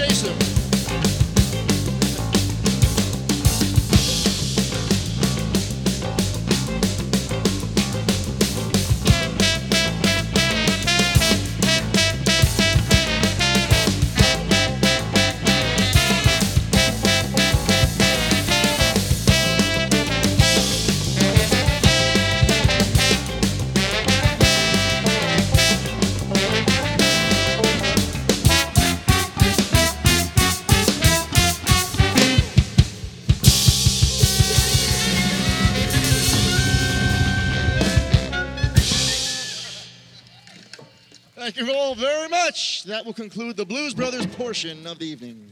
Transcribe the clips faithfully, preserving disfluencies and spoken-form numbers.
face them. Thank you all very much. That will conclude the Blues Brothers portion of the evening.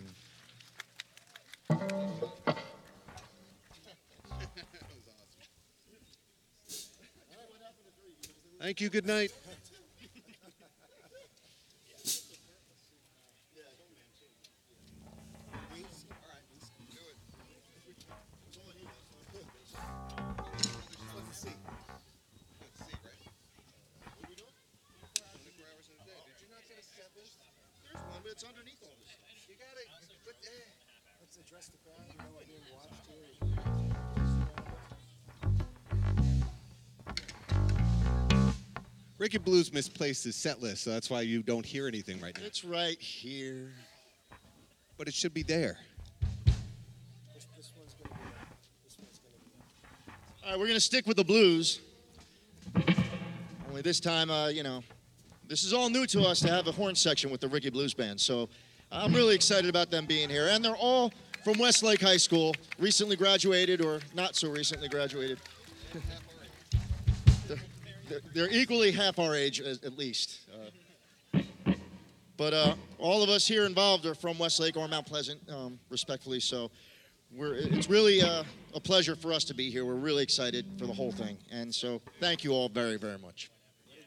Thank you. Good night. It's underneath all this. You got it. But, uh, let's address the crowd. You know what being watched here. Ricky Blues misplaced his set list, so that's why you don't hear anything right now. It's right here. But it should be there. This, this one's going to be there. This one's going to be there. All right, we're going to stick with the blues. Only this time, uh, you know, this is all new to us to have a horn section with the Ricky Blues Band. So I'm really excited about them being here. And they're all from Westlake High School, recently graduated or not so recently graduated. they're, they're, they're equally half our age, at, at least. Uh, but uh, all of us here involved are from Westlake or Mount Pleasant, um, respectfully. So we're, it's really uh, a pleasure for us to be here. We're really excited for the whole thing. And so thank you all very, very much.